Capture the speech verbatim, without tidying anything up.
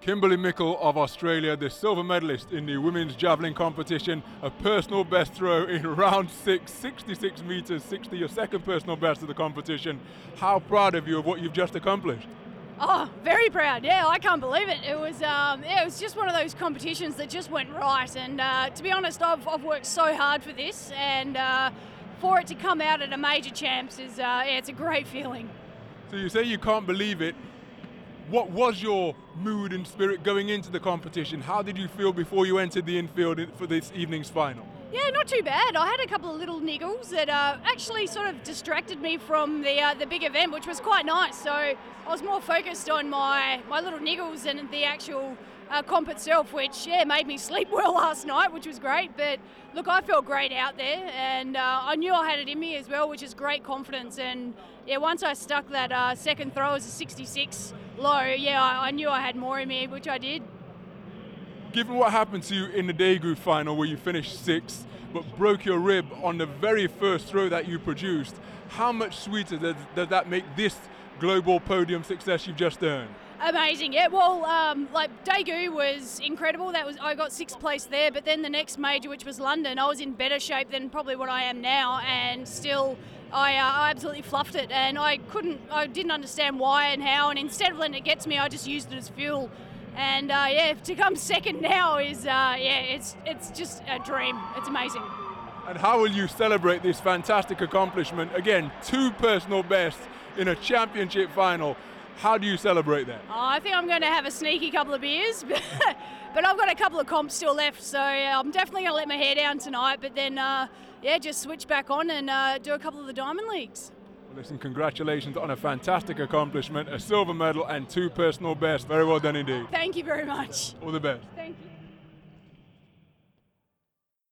Kimberly Mickle of Australia, the silver medalist in the women's javelin competition, a personal best throw in round six, sixty-six meters, sixty, your second personal best of the competition. How proud of you of what you've just accomplished? Oh, very proud. Yeah, I can't believe it. It was, um, yeah, it was just one of those competitions that just went right. And uh, to be honest, I've, I've worked so hard for this, and uh, for it to come out at a major champs is, uh, yeah, it's a great feeling. So you say you can't believe it. What was your mood and spirit going into the competition? How did you feel before you entered the infield for this evening's final? Yeah, not too bad. I had a couple of little niggles that uh, actually sort of distracted me from the uh, the big event, which was quite nice. So I was more focused on my, my little niggles than the actual uh, comp itself, which yeah made me sleep well last night, which was great. But look, I felt great out there, and uh, I knew I had it in me as well, which is great confidence. And yeah, once I stuck that uh, second throw as a sixty-six low, yeah, I, I knew I had more in me, which I did. Given what happened to you in the day group final where you finished sixth but broke your rib on the very first throw that you produced, how much sweeter does, does that make this global podium success you've just earned? Amazing, yeah. Well, um, like Daegu was incredible. That was I got sixth place there, but then the next major, which was London, I was in better shape than probably what I am now, and still I, uh, I absolutely fluffed it, and I couldn't, I didn't understand why and how, and instead of letting it get to me, I just used it as fuel. And uh, yeah, to come second now is, uh, yeah, it's it's just a dream. It's amazing. And how will you celebrate this fantastic accomplishment? Again, two personal bests in a championship final. How do you celebrate that? Oh, I think I'm going to have a sneaky couple of beers, but I've got a couple of comps still left, so yeah, I'm definitely going to let my hair down tonight, but then, uh, yeah, just switch back on and uh, do a couple of the Diamond Leagues. Well, listen, congratulations on a fantastic accomplishment, a silver medal and two personal bests. Very well done indeed. Thank you very much. All the best. Thank you.